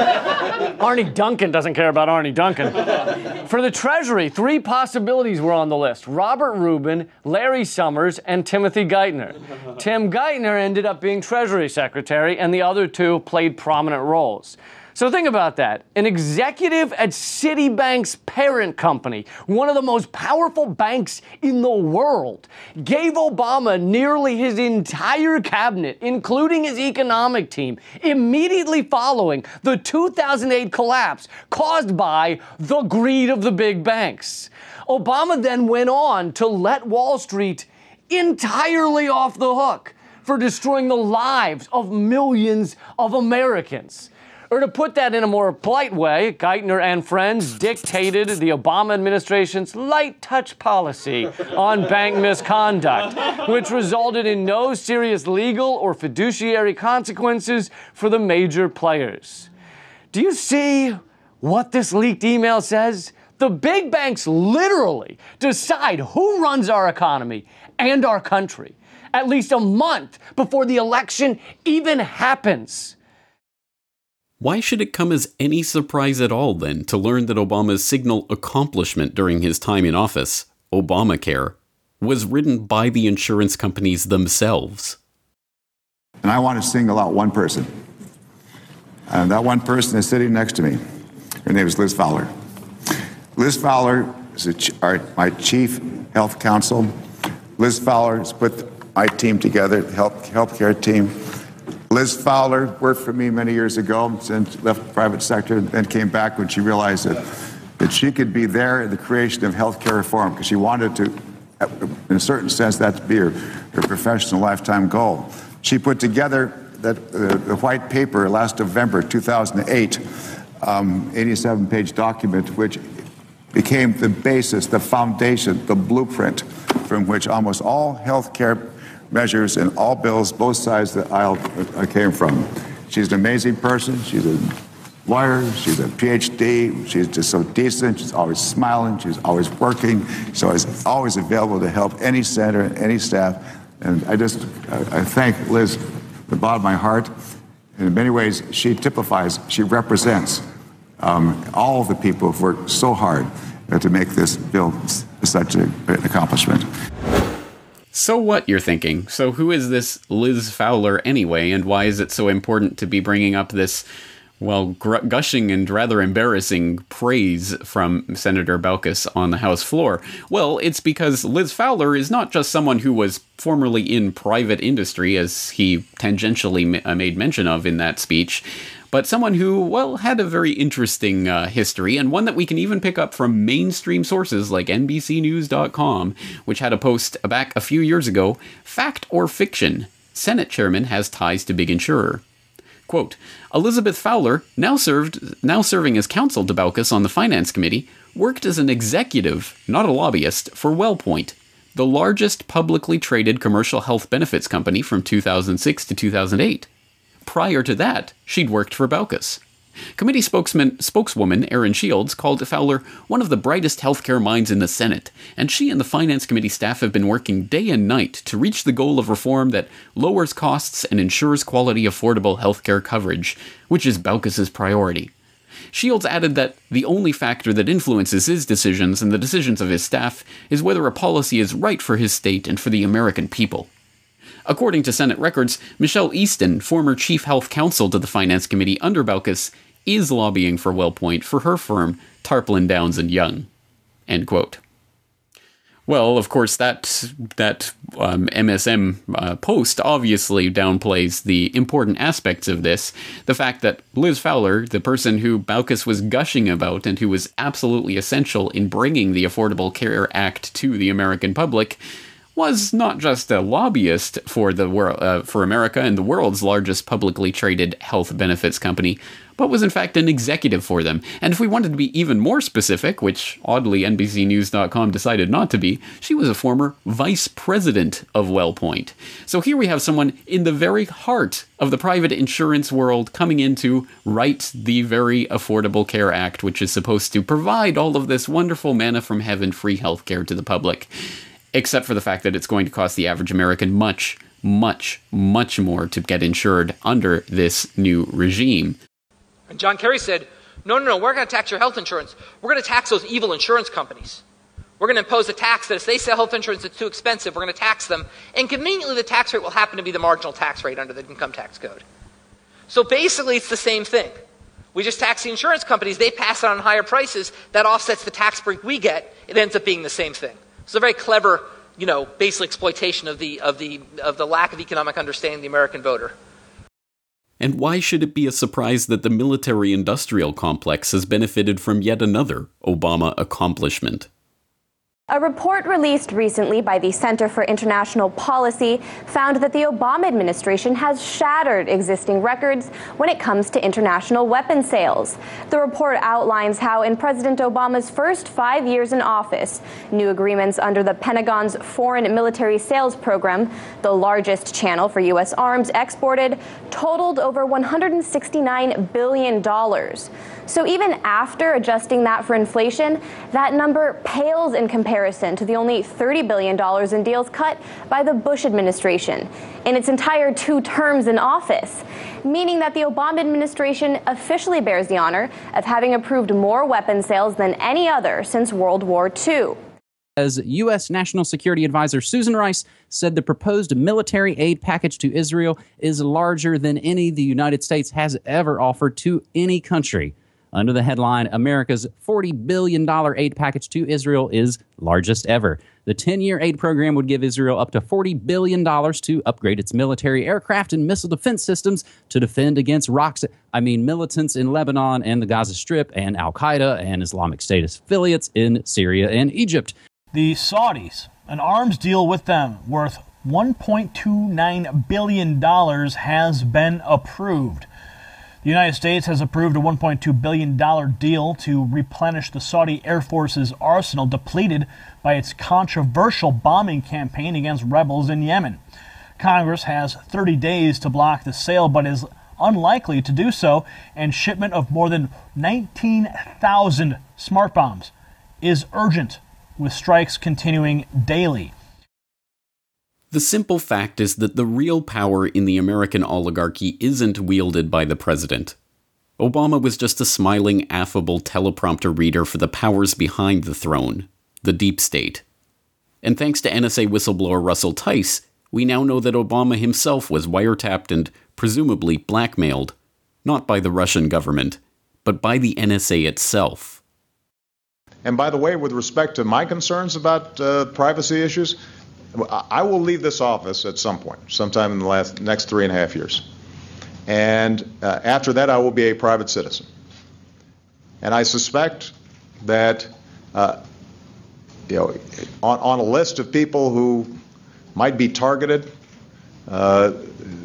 Arnie Duncan doesn't care about Arnie Duncan. For the Treasury, 3 possibilities were on the list: Robert Rubin, Larry Summers, and Timothy Geithner. Tim Geithner ended up being Treasury Secretary, and the other 2 played prominent roles. So think about that. An executive at Citibank's parent company, one of the most powerful banks in the world, gave Obama nearly his entire cabinet, including his economic team, immediately following the 2008 collapse caused by the greed of the big banks. Obama then went on to let Wall Street entirely off the hook for destroying the lives of millions of Americans. Or to put that in a more polite way, Geithner and friends dictated the Obama administration's light touch policy on bank misconduct, which resulted in no serious legal or fiduciary consequences for the major players. Do you see what this leaked email says? The big banks literally decide who runs our economy and our country, at least a month before the election even happens. Why should it come as any surprise at all, then, to learn that Obama's signal accomplishment during his time in office, Obamacare, was written by the insurance companies themselves. And I want to single out one person. And that one person is sitting next to me. Her name is Liz Fowler. Liz Fowler is my chief health counsel. Liz Fowler has put my team together, the healthcare team. Liz Fowler worked for me many years ago, since left the private sector, and then came back when she realized that she could be there in the creation of healthcare reform, because she wanted to, in a certain sense, that to be her professional lifetime goal. She put together the white paper last November 2008, 87-page document, which became the basis, the foundation, the blueprint from which almost all healthcare measures and all bills, both sides of the aisle, came from. She's an amazing person. She's a lawyer. She's a PhD. She's just so decent. She's always smiling. She's always working. She's always available to help any senator, any staff. And I thank Liz from the bottom of my heart. And in many ways, she typifies, she represents all of the people who've worked so hard to make this bill such an accomplishment. So what, you're thinking? So who is this Liz Fowler anyway, and why is it so important to be bringing up this, well, gushing and rather embarrassing praise from Senator Baucus on the House floor? Well, it's because Liz Fowler is not just someone who was formerly in private industry, as he tangentially made mention of in that speech, but someone who, well, had a very interesting history, and one that we can even pick up from mainstream sources like NBCnews.com, which had a post back a few years ago, Fact or Fiction? Senate Chairman has ties to big insurer. Quote, Elizabeth Fowler, now serving as counsel to Baucus on the Finance Committee, worked as an executive, not a lobbyist, for WellPoint, the largest publicly traded commercial health benefits company from 2006 to 2008. Prior to that, she'd worked for Baucus. Committee spokeswoman Erin Shields called Fowler one of the brightest healthcare minds in the Senate, and she and the Finance Committee staff have been working day and night to reach the goal of reform that lowers costs and ensures quality, affordable healthcare coverage, which is Baucus's priority. Shields added that the only factor that influences his decisions and the decisions of his staff is whether a policy is right for his state and for the American people. According to Senate records, Michelle Easton, former chief health counsel to the Finance Committee under Baucus, is lobbying for WellPoint for her firm, Tarplin, Downs & Young. End quote. Well, of course, that MSM post obviously downplays the important aspects of this. The fact that Liz Fowler, the person who Baucus was gushing about and who was absolutely essential in bringing the Affordable Care Act to the American public, was not just a lobbyist for for America and the world's largest publicly traded health benefits company, but was in fact an executive for them. And if we wanted to be even more specific, which oddly NBCnews.com decided not to be, she was a former vice president of WellPoint. So here we have someone in the very heart of the private insurance world coming in to write the very Affordable Care Act, which is supposed to provide all of this wonderful manna from heaven free healthcare to the public. Except for the fact that it's going to cost the average American much, much, much more to get insured under this new regime. And John Kerry said, no, we're going to tax your health insurance. We're going to tax those evil insurance companies. We're going to impose a tax that if they sell health insurance that's too expensive, we're going to tax them. And conveniently, the tax rate will happen to be the marginal tax rate under the income tax code. So basically, it's the same thing. We just tax the insurance companies. They pass it on higher prices. That offsets the tax break we get. It ends up being the same thing. It's a very clever, basic exploitation of the lack of economic understanding of the American voter. And why should it be a surprise that the military-industrial complex has benefited from yet another Obama accomplishment? A report released recently by the Center for International Policy found that the Obama administration has shattered existing records when it comes to international weapons sales. The report outlines how in President Obama's first 5 years in office, new agreements under the Pentagon's Foreign Military Sales Program, the largest channel for U.S. arms exported, totaled over $169 billion. So even after adjusting that for inflation, that number pales in comparison to the only $30 billion in deals cut by the Bush administration in its entire 2 terms in office, meaning that the Obama administration officially bears the honor of having approved more weapons sales than any other since World War II. As U.S. National Security Advisor Susan Rice said the proposed military aid package to Israel is larger than any the United States has ever offered to any country. Under the headline, America's $40 billion aid package to Israel is largest ever. The 10-year aid program would give Israel up to $40 billion to upgrade its military aircraft and missile defense systems to defend against militants in Lebanon and the Gaza Strip and Al-Qaeda and Islamic State affiliates in Syria and Egypt. The Saudis, an arms deal with them worth $1.29 billion has been approved. The United States has approved a $1.2 billion deal to replenish the Saudi Air Force's arsenal depleted by its controversial bombing campaign against rebels in Yemen. Congress has 30 days to block the sale, but is unlikely to do so, and shipment of more than 19,000 smart bombs is urgent, with strikes continuing daily. The simple fact is that the real power in the American oligarchy isn't wielded by the president. Obama was just a smiling, affable teleprompter reader for the powers behind the throne, the deep state. And thanks to NSA whistleblower Russell Tice, we now know that Obama himself was wiretapped and presumably blackmailed, not by the Russian government, but by the NSA itself. And by the way, with respect to my concerns about privacy issues, I will leave this office at some point, sometime in the next 3.5 years. And after that, I will be a private citizen. And I suspect that, on a list of people who might be targeted, so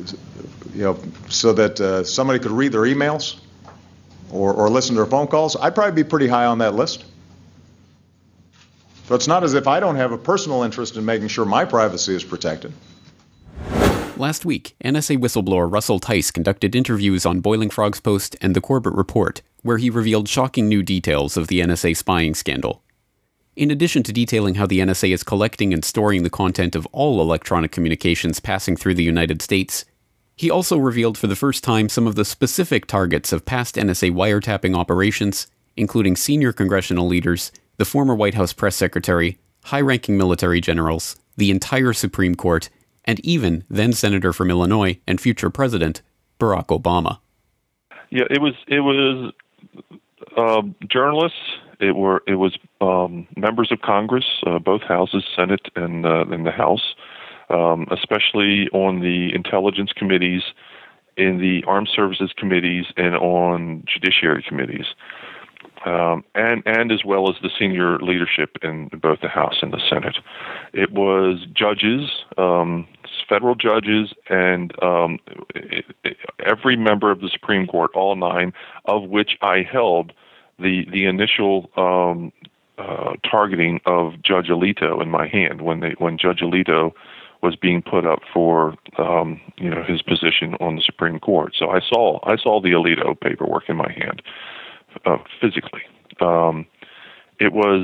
that somebody could read their emails or listen to their phone calls, I'd probably be pretty high on that list. So it's not as if I don't have a personal interest in making sure my privacy is protected. Last week, NSA whistleblower Russell Tice conducted interviews on Boiling Frogs Post and The Corbett Report, where he revealed shocking new details of the NSA spying scandal. In addition to detailing how the NSA is collecting and storing the content of all electronic communications passing through the United States, he also revealed for the first time some of the specific targets of past NSA wiretapping operations, including senior congressional leaders, the former White House press secretary, high-ranking military generals, the entire Supreme Court, and even then-Senator from Illinois and future President Barack Obama. Yeah, it was journalists. It was members of Congress, both houses, Senate and the House, especially on the intelligence committees, in the armed services committees, and on judiciary committees. And as well as the senior leadership in both the House and the Senate. It was judges, federal judges, and every member of the Supreme Court, all 9, of which I held the initial targeting of Judge Alito in my hand when Judge Alito was being put up for his position on the Supreme Court. So I saw the Alito paperwork in my hand. Physically, it was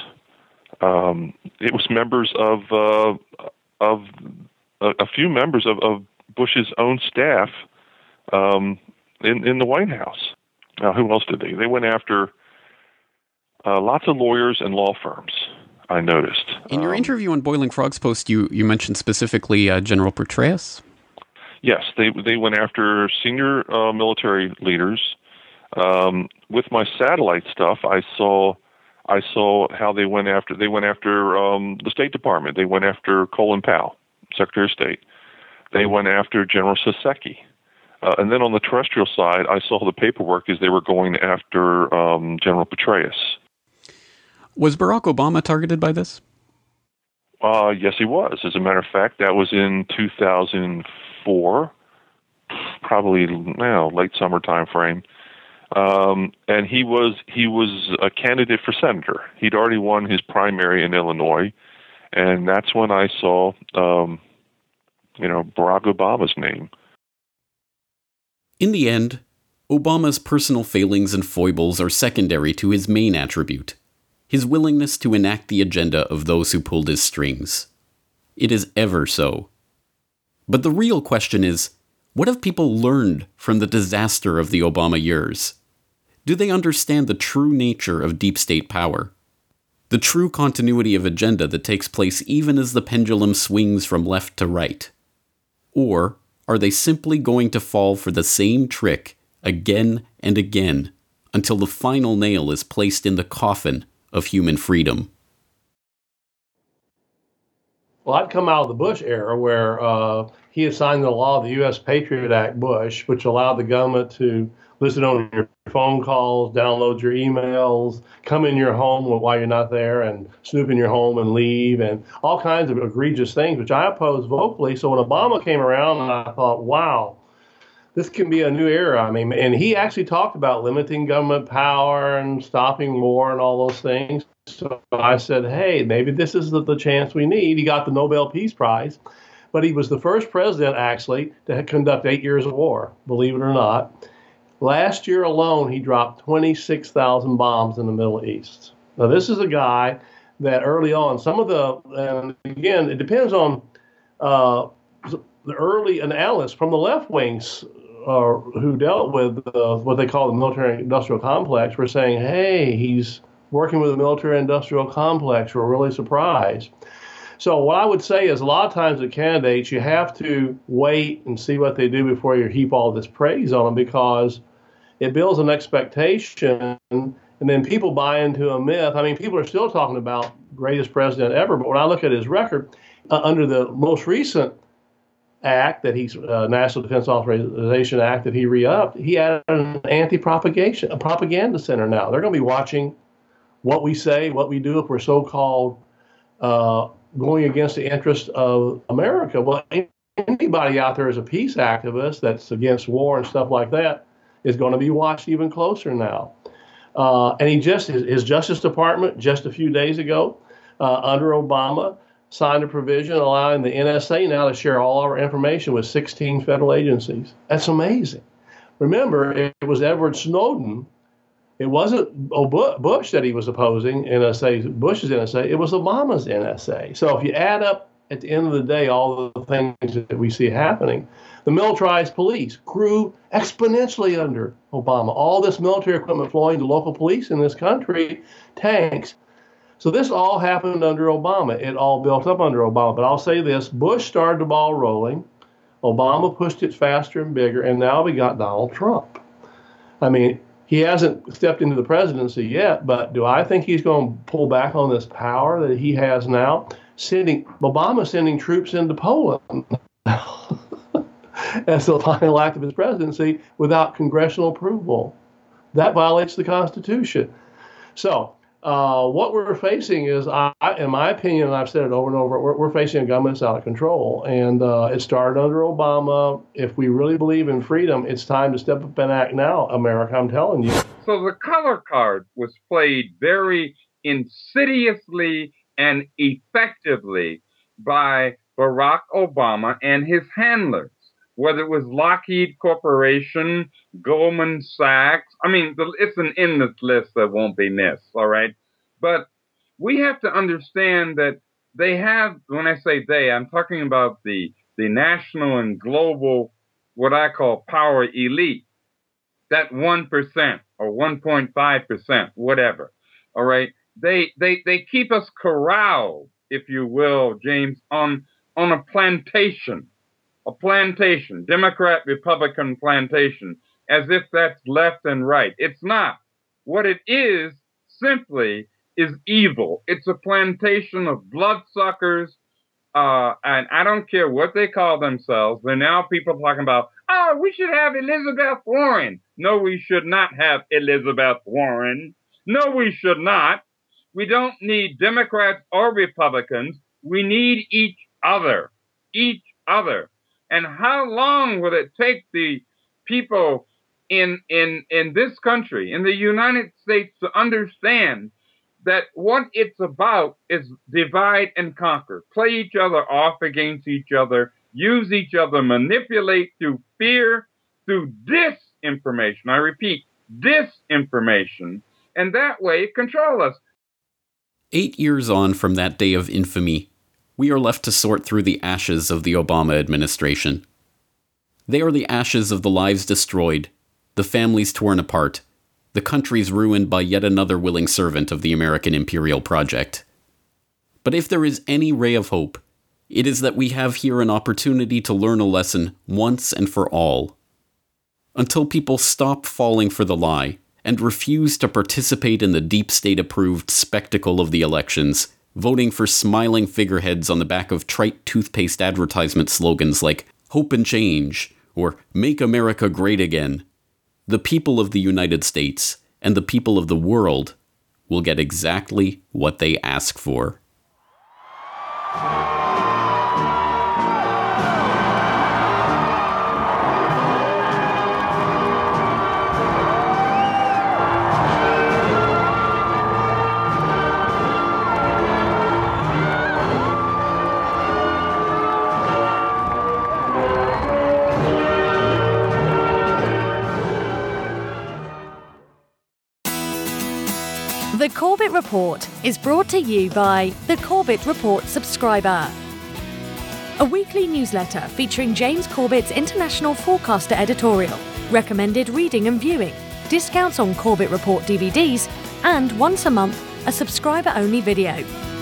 members of a few members of Bush's own staff in the White House. Who else did they? They went after lots of lawyers and law firms. I noticed. In your interview on Boiling Frogs Post, you mentioned specifically General Petraeus. Yes, they went after senior military leaders. With my satellite stuff, I saw how they went after the State Department. They went after Colin Powell, Secretary of State. They went after General Saseki. And then on the terrestrial side, I saw the paperwork as they were going after General Petraeus. Was Barack Obama targeted by this? Yes, he was. As a matter of fact, that was in 2004, probably late summer time frame. And he was a candidate for senator. He'd already won his primary in Illinois, and that's when I saw, Barack Obama's name. In the end, Obama's personal failings and foibles are secondary to his main attribute, his willingness to enact the agenda of those who pulled his strings. It is ever so. But the real question is, what have people learned from the disaster of the Obama years? Do they understand the true nature of deep state power? The true continuity of agenda that takes place even as the pendulum swings from left to right? Or are they simply going to fall for the same trick again and again until the final nail is placed in the coffin of human freedom? Well, I'd come out of the Bush era where he had signed the law, the U.S. Patriot Act, Bush, which allowed the government to listen on your phone calls, download your emails, come in your home while you're not there and snoop in your home and leave, and all kinds of egregious things, which I opposed vocally. So when Obama came around, I thought, wow, this can be a new era. I mean, and he actually talked about limiting government power and stopping war and all those things. So I said, hey, maybe this is the chance we need. He got the Nobel Peace Prize, but he was the first president, actually, to conduct 8 years of war, believe it or not. Last year alone, he dropped 26,000 bombs in the Middle East. Now, this is a guy that early on, and again, it depends on the early analysts from the left wings who dealt with what they call the military-industrial complex were saying, hey, he's working with the military-industrial complex. We're really surprised. So what I would say is a lot of times with candidates, you have to wait and see what they do before you heap all this praise on them, because it builds an expectation, and then people buy into a myth. I mean, people are still talking about greatest president ever, but when I look at his record, under the most recent act that he's National Defense Authorization Act that he re-upped, he added an propaganda center now. They're going to be watching what we say, what we do if we're so-called going against the interest of America. Well, anybody out there as a peace activist that's against war and stuff like that is going to be watched even closer now. And his Justice Department just a few days ago, under Obama, signed a provision allowing the NSA now to share all our information with 16 federal agencies. That's amazing. Remember, it was Edward Snowden. It wasn't Bush that he was opposing, Bush's NSA. It was Obama's NSA. So if you add up at the end of the day all the things that we see happening, the militarized police grew exponentially under Obama. All this military equipment flowing to local police in this country, tanks. So this all happened under Obama. It all built up under Obama. But I'll say this, Bush started the ball rolling. Obama pushed it faster and bigger, and now we got Donald Trump. I mean, he hasn't stepped into the presidency yet, but do I think he's going to pull back on this power that he has now? Obama sending troops into Poland as the final act of his presidency without congressional approval. That violates the Constitution. So what we're facing is, in my opinion, and I've said it over and over, we're facing a government that's out of control. And it started under Obama. If we really believe in freedom, it's time to step up and act now, America, I'm telling you. So the color card was played very insidiously and effectively by Barack Obama and his handlers, whether it was Lockheed Corporation, Goldman Sachs. I mean, it's an endless list that won't be missed, all right? But we have to understand that they have, when I say they, I'm talking about the national and global, what I call power elite, that 1% or 1.5%, whatever, all right? They keep us corralled, if you will, James, on a plantation. A plantation, Democrat, Republican plantation, as if that's left and right. It's not. What it is simply is evil. It's a plantation of bloodsuckers, and I don't care what they call themselves. They're now people talking about, oh, we should have Elizabeth Warren. No, we should not have Elizabeth Warren. No, we should not. We don't need Democrats or Republicans. We need each other. Each other. And how long will it take the people in this country, in the United States, to understand that what it's about is divide and conquer, play each other off against each other, use each other, manipulate through fear, through disinformation. I repeat, disinformation, and that way control us. 8 years on from that day of infamy, we are left to sort through the ashes of the Obama administration. They are the ashes of the lives destroyed, the families torn apart, the country's ruined by yet another willing servant of the American imperial project. But if there is any ray of hope, it is that we have here an opportunity to learn a lesson once and for all. Until people stop falling for the lie and refuse to participate in the deep state-approved spectacle of the elections, voting for smiling figureheads on the back of trite toothpaste advertisement slogans like "Hope and Change" or "Make America Great Again," the people of the United States and the people of the world will get exactly what they ask for. The Corbett Report is brought to you by the Corbett Report subscriber, a weekly newsletter featuring James Corbett's International Forecaster editorial, recommended reading and viewing, discounts on Corbett Report DVDs, and once a month, a subscriber-only video.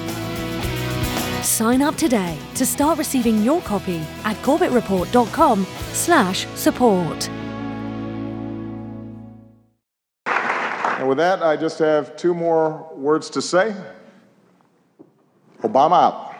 Sign up today to start receiving your copy at corbettreport.com/support. And with that, I just have two more words to say. Obama out.